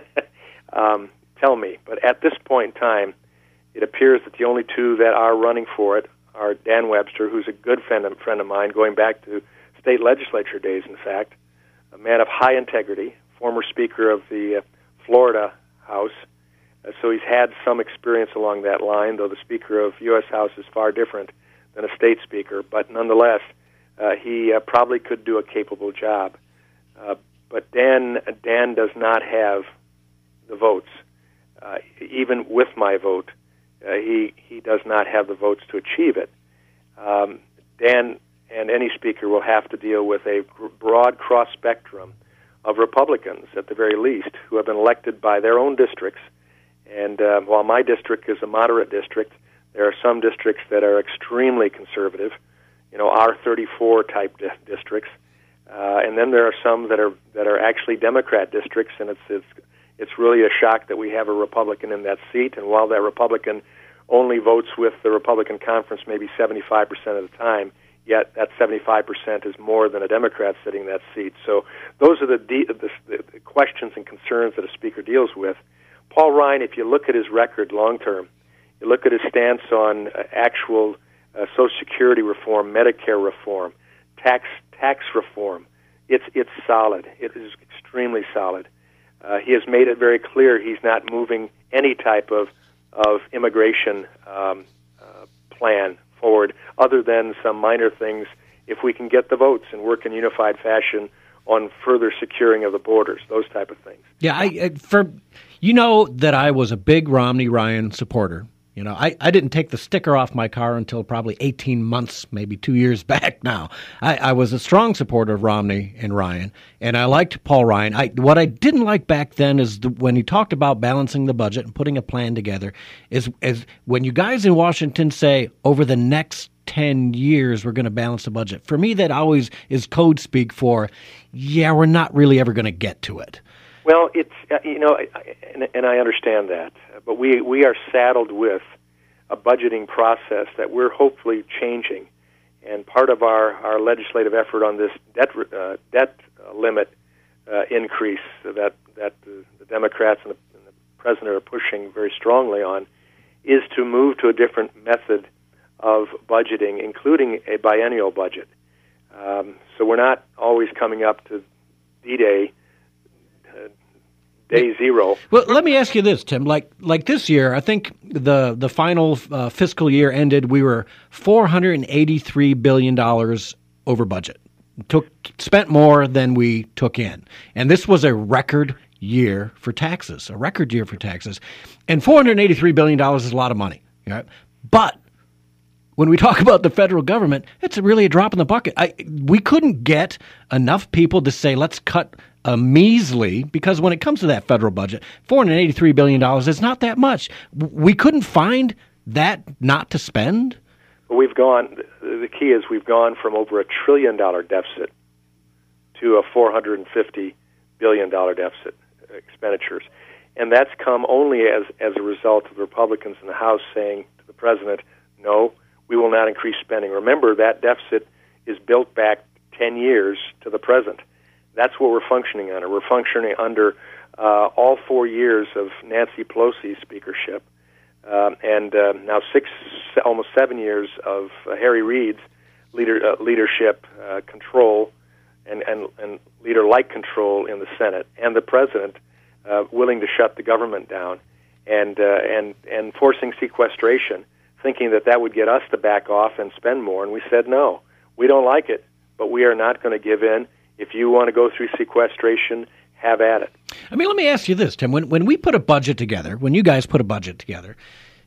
um, tell me. But at this point in time, it appears that the only two that are running for it are Dan Webster, who's a good friend of, friend of mine, going back to state legislature days, in fact, a man of high integrity, former Speaker of the uh, Florida House, uh, so he's had some experience along that line, though the Speaker of U S House is far different than a state speaker, but nonetheless, uh, he uh, probably could do a capable job. Uh, but Dan, Dan does not have the votes. Uh, even with my vote, uh, he, he does not have the votes to achieve it. Um, Dan and any speaker will have to deal with a broad cross-spectrum of Republicans, at the very least, who have been elected by their own districts. And uh, while my district is a moderate district, there are some districts that are extremely conservative, you know, R thirty-four type di- districts. Uh, and then there are some that are that are actually Democrat districts, and it's it's it's really a shock that we have a Republican in that seat. And while that Republican only votes with the Republican conference maybe seventy-five percent of the time, yet that seventy-five percent is more than a Democrat sitting in that seat. So those are the, de- the, the questions and concerns that a speaker deals with. Paul Ryan, if you look at his record long-term, you look at his stance on uh, actual uh, Social Security reform, Medicare reform, tax tax reform, it's it's solid. It is extremely solid. Uh, he has made it very clear he's not moving any type of, of immigration um, uh, plan forward, other than some minor things, if we can get the votes and work in unified fashion on further securing of the borders, those type of things. Yeah, I, I for you know that I was a big Romney Ryan supporter. You know, I, I didn't take the sticker off my car until probably eighteen months, maybe two years back now. I, I was a strong supporter of Romney and Ryan, and I liked Paul Ryan. I, what I didn't like back then is the, when he talked about balancing the budget and putting a plan together, is, is when you guys in Washington say, over the next ten years, we're going to balance the budget. For me, that always is code speak for, yeah, we're not really ever going to get to it. Well, it's, uh, you know, and, and I understand that, but we, we are saddled with a budgeting process that we're hopefully changing. And part of our, our legislative effort on this debt uh, debt limit uh, increase that, that the, the Democrats and the, and the President are pushing very strongly on is to move to a different method of budgeting, including a biennial budget. Um, so we're not always coming up to D-Day, uh, day zero. Well, let me ask you this, Tim. Like like this year, I think the the final uh, fiscal year ended, we were four hundred eighty-three billion dollars over budget. Took spent more than we took in. And this was a record year for taxes, a record year for taxes. And four hundred eighty-three billion dollars is a lot of money. Right? But when we talk about the federal government, it's really a drop in the bucket. I, we couldn't get enough people to say, let's cut a measly, because when it comes to that federal budget, four hundred eighty-three billion dollars is not that much. We couldn't find that not to spend? We've gone, the key is we've gone from over a trillion dollar deficit to a four hundred fifty billion dollars deficit expenditures. And that's come only as, as a result of the Republicans in the House saying to the President, no, we will not increase spending. Remember, that deficit is built back ten years to the present. That's what we're functioning under. We're functioning under uh, all four years of Nancy Pelosi's speakership, um, and uh, now six, almost seven years of uh, Harry Reid's leader, uh, leadership, uh, control, and, and, and leader-like control in the Senate, and the President uh, willing to shut the government down and, uh, and, and forcing sequestration, thinking that that would get us to back off and spend more. And we said, no, we don't like it, but we are not going to give in. If you want to go through sequestration, have at it. I mean, let me ask you this, Tim. When when we put a budget together, when you guys put a budget together,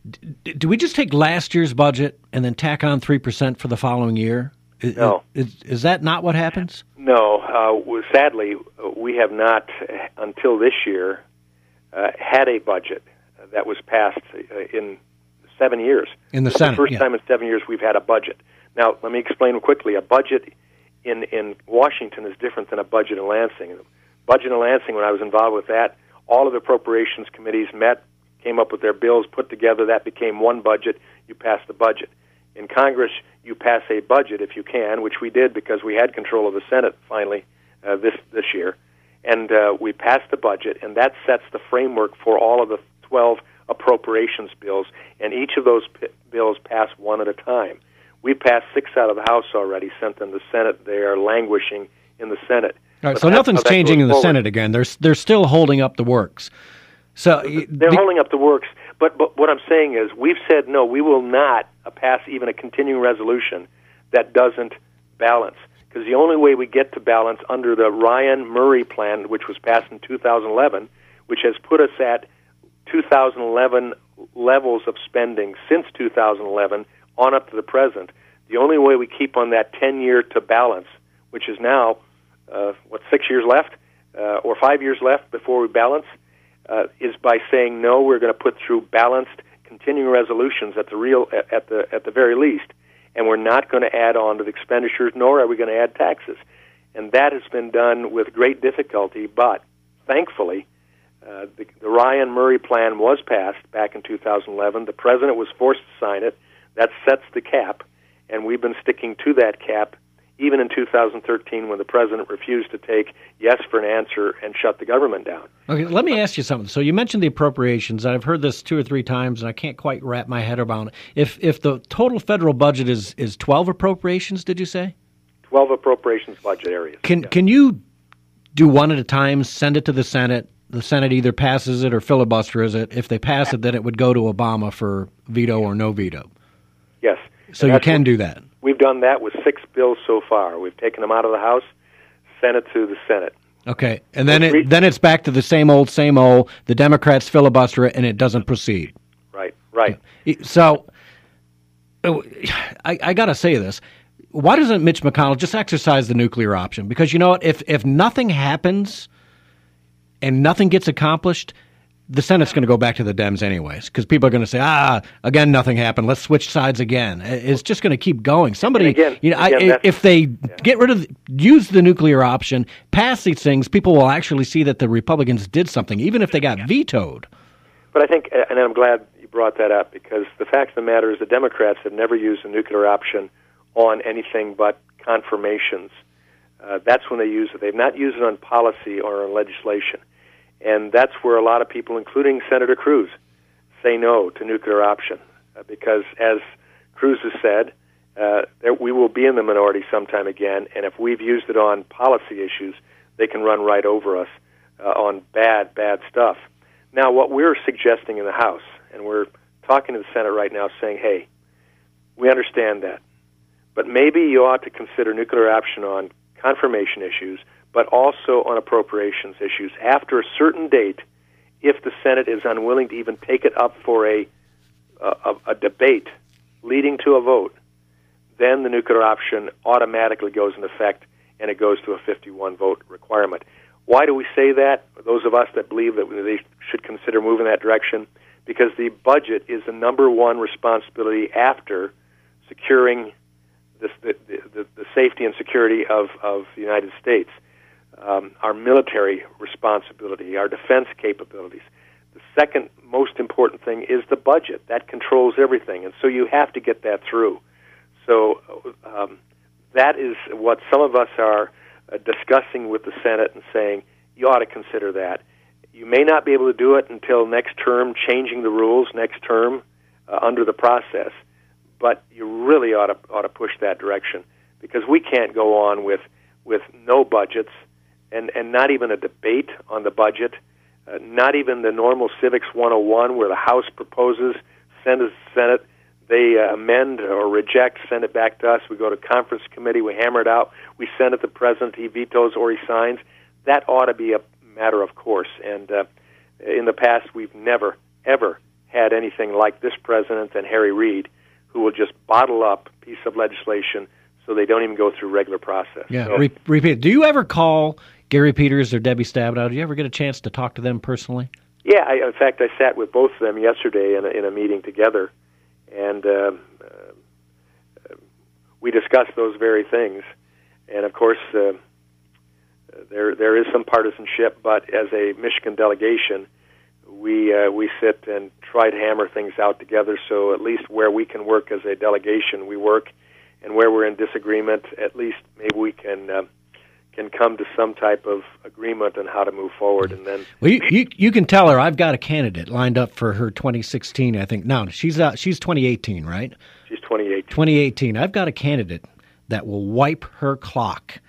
d- do we just take last year's budget and then tack on three percent for the following year? Is, no. Is, is that not what happens? No. Uh, sadly, we have not, until this year, uh, had a budget that was passed in seven years. In the it's Senate, the first yeah. time in seven years we've had a budget. Now, let me explain quickly. A budget in, in Washington is different than a budget in Lansing. Budget in Lansing, when I was involved with that, all of the appropriations committees met, came up with their bills, put together, that became one budget, you pass the budget. In Congress, you pass a budget if you can, which we did because we had control of the Senate finally uh, this, this year. And uh, we passed the budget, and that sets the framework for all of the twelve appropriations bills, and each of those p- bills pass one at a time. We passed six out of the House already, sent them to the Senate. They are languishing in the Senate. All right, But so that's nothing's how that changing goes in the forward. Senate again. They're they're still holding up the works. So They're be- holding up the works. But, but what I'm saying is we've said, no, we will not uh, pass even a continuing resolution that doesn't balance. Because the only way we get to balance under the Ryan-Murray plan, which was passed in two thousand eleven, which has put us at two thousand eleven levels of spending since two thousand eleven on up to the present, the only way we keep on that ten-year to balance, which is now, uh, what, six years left, uh, or five years left before we balance, uh, is by saying, no, we're going to put through balanced continuing resolutions at the real, at, at the at the very least, and we're not going to add on to the expenditures, nor are we going to add taxes. And that has been done with great difficulty, but thankfully, Uh, the, the Ryan-Murray plan was passed back in two thousand eleven. The President was forced to sign it. That sets the cap, and we've been sticking to that cap even in two thousand thirteen when the President refused to take yes for an answer and shut the government down. Okay, let me ask you something. So you mentioned the appropriations. I've heard this two or three times, and I can't quite wrap my head around it. If if the total federal budget is, is twelve appropriations, did you say? twelve appropriations budget areas. Can Can you do one at a time, send it to the Senate? The Senate either passes it or filibusters it. If they pass it, then it would go to Obama for veto or no veto. Yes. So And you that's can what- do that. We've done that with six bills so far. We've taken them out of the House, sent it to the Senate. Okay, and then it then it's back to the same old, same old. The Democrats filibuster it, and it doesn't proceed. Right, right. So, oh, I, I got to say this. Why doesn't Mitch McConnell just exercise the nuclear option? Because you know what? If if nothing happens and nothing gets accomplished, the Senate's going to go back to the Dems anyways, because people are going to say, ah, again, nothing happened. Let's switch sides again. It's just going to keep going. Somebody, again- you know, again, I, that's- if they get rid of, use the nuclear option, pass these things, people will actually see that the Republicans did something, even if they got vetoed. But I think, and I'm glad you brought that up, because the fact of the matter is the Democrats have never used the nuclear option on anything but confirmations. Uh, that's when they use it. They've not used it on policy or on legislation. And that's where a lot of people, including Senator Cruz, say no to nuclear option. Uh, because as Cruz has said, uh, there, we will be in the minority sometime again, and if we've used it on policy issues, they can run right over us uh, on bad, bad stuff. Now, what we're suggesting in the House, and we're talking to the Senate right now saying, hey, we understand that, but maybe you ought to consider nuclear option on confirmation issues, but also on appropriations issues. After a certain date, if the Senate is unwilling to even take it up for a, a, a debate leading to a vote, then the nuclear option automatically goes into effect, and it goes to a fifty-one vote requirement. Why do we say that? Those of us that believe that they should consider moving that direction, because the budget is the number one responsibility after securing this, the, the, the safety and security of, of the United States. Um, our military responsibility, our defense capabilities. The second most important thing is the budget. That controls everything, and so you have to get that through. So um, that is what some of us are uh, discussing with the Senate and saying, you ought to consider that. You may not be able to do it until next term, changing the rules next term uh, under the process, but you really ought to, ought to push that direction, because we can't go on with, with no budgets, and, and not even a debate on the budget, uh, not even the normal Civics one oh one where the House proposes, send it to the Senate, they uh, amend or reject, send it back to us, we go to conference committee, we hammer it out, we send it to the President, he vetoes or he signs. That ought to be a matter of course, and uh, in the past we've never, ever had anything like this President and Harry Reid, who will just bottle up a piece of legislation so they don't even go through regular process. Yeah, so, re- repeat. Do you ever call Gary Peters or Debbie Stabenow? Do you ever get a chance to talk to them personally? Yeah, I, in fact, I sat with both of them yesterday in a, in a meeting together, and uh, uh, we discussed those very things. And of course, uh, there there is some partisanship, but as a Michigan delegation, we uh, we sit and try to hammer things out together. So at least where we can work as a delegation, we work, and where we're in disagreement, at least maybe we can. Uh, can come to some type of agreement on how to move forward, and then well, you, you you can tell her I've got a candidate lined up for her twenty sixteen. I think no, she's uh, she's twenty eighteen, right? She's twenty eighteen. twenty eighteen. I've got a candidate that will wipe her clock,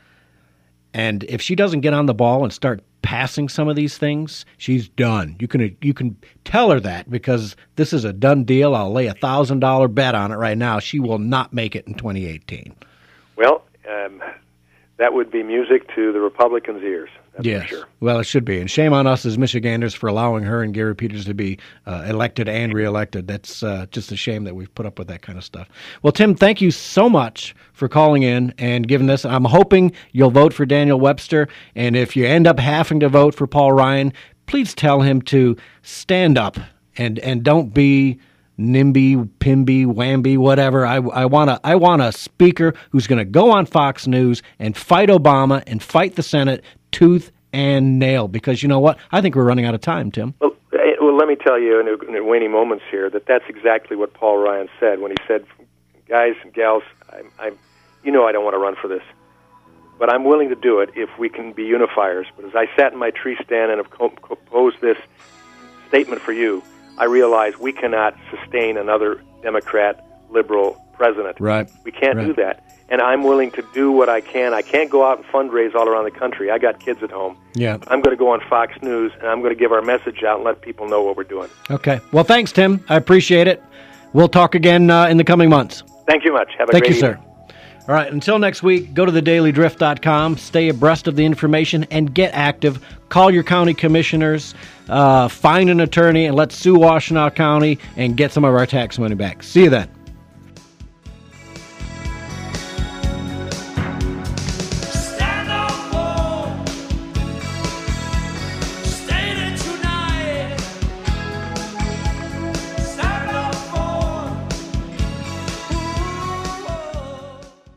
and if she doesn't get on the ball and start passing some of these things, she's done. You can you can tell her that, because this is a done deal. I'll lay a thousand dollar bet on it right now. She will not make it in twenty eighteen. Well. Um, That would be music to the Republicans' ears, that's yes. for sure. Well, it should be. And shame on us as Michiganders for allowing her and Gary Peters to be uh, elected and reelected. That's uh, just a shame that we've put up with that kind of stuff. Well, Tim, thank you so much for calling in and giving this. I'm hoping you'll vote for Daniel Webster. And if you end up having to vote for Paul Ryan, please tell him to stand up and, and don't be NIMBY, PIMBY, WAMBY, whatever. I, I want a I want a speaker who's going to go on Fox News and fight Obama and fight the Senate tooth and nail. Because you know what? I think we're running out of time, Tim. Well, well let me tell you in, in waning moments here that that's exactly what Paul Ryan said when he said, guys and gals, I'm, I'm, you know I don't want to run for this, but I'm willing to do it if we can be unifiers. But as I sat in my tree stand and have composed this statement for you, I realize we cannot sustain another Democrat, liberal president. Right. We can't right. do that. And I'm willing to do what I can. I can't go out and fundraise all around the country. I got kids at home. Yeah. I'm going to go on Fox News, and I'm going to give our message out and let people know what we're doing. Okay. Well, thanks, Tim. I appreciate it. We'll talk again uh, in the coming months. Thank you much. Have a Thank great you, evening. sir. All right, until next week, go to the daily drift dot com, stay abreast of the information, and get active. Call your county commissioners, uh, find an attorney, and let's sue Washtenaw County and get some of our tax money back. See you then.